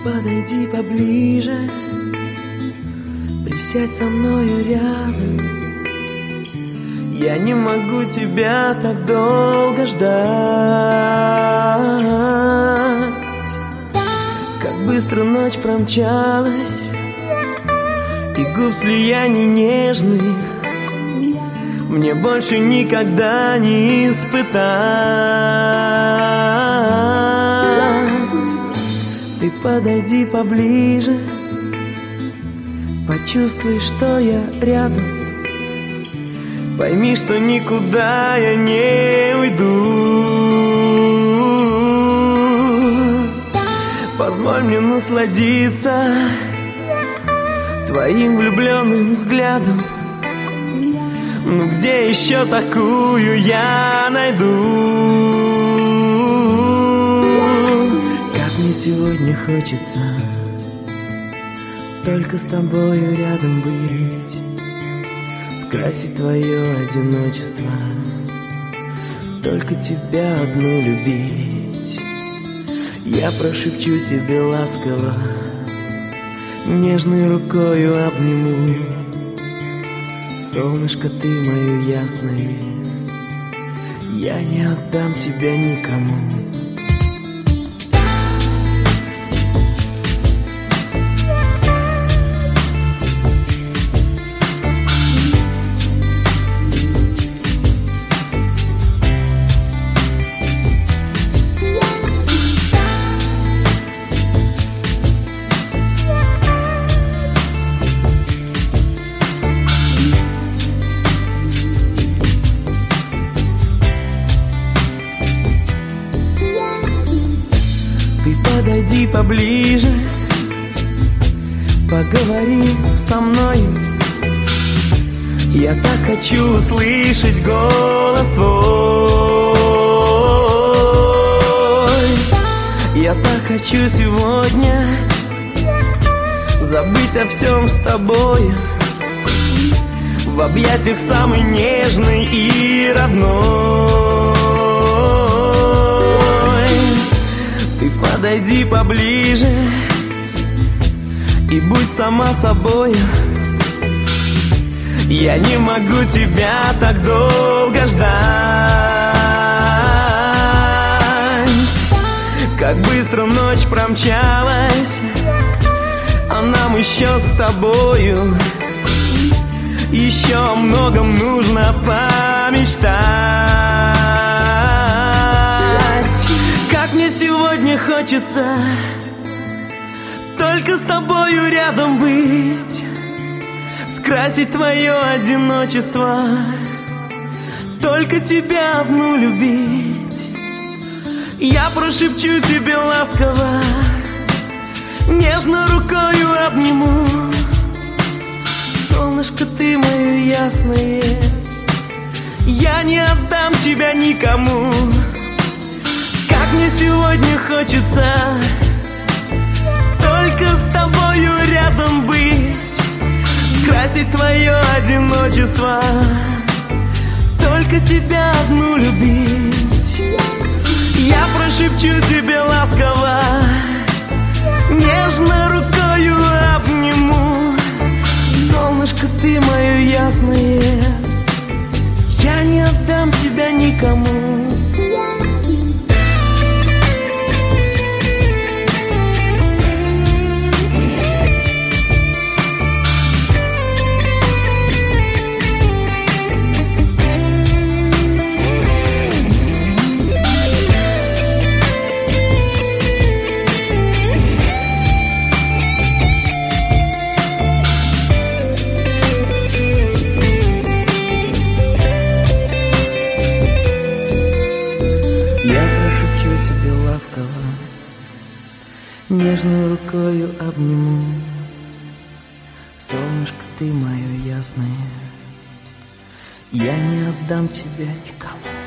подойди поближе, присядь со мною рядом. Я не могу тебя так долго ждать. Как быстро ночь промчалась, и губ слияний нежных мне больше никогда не испытать. Ты подойди поближе, почувствуй, что я рядом. Пойми, что никуда я не уйду. Позволь мне насладиться твоим влюбленным взглядом. Ну где еще такую я найду? Как мне сегодня хочется только с тобою рядом быть, скрасить твое одиночество, только тебя одну любить. Я прошепчу тебе ласково, нежной рукою обниму. Солнышко, ты мое ясное, я не отдам тебя никому. Подойди поближе, поговори со мной. Я так хочу услышать голос твой. Я так хочу сегодня забыть о всем с тобой, в объятиях самой нежной и родной. Ты подойди поближе и будь сама собой. Я не могу тебя так долго ждать. Как быстро ночь промчалась, а нам еще с тобою еще о многом нужно помечтать. Как мне сегодня хочется только с тобою рядом быть, скрасить твое одиночество, только тебя одну любить. Я прошепчу тебе ласково, нежно рукою обниму. Солнышко, ты мое ясное, я не отдам тебя никому. Как мне сегодня хочется только с тобою рядом быть, скрасить твое одиночество, только тебя одну любить. Я прошепчу тебе ласково, нежно рукою обниму. Солнышко, ты мое ясное, я не отдам тебя никому. Нежной рукою обниму. Солнышко, ты мое ясное, я не отдам тебя никому.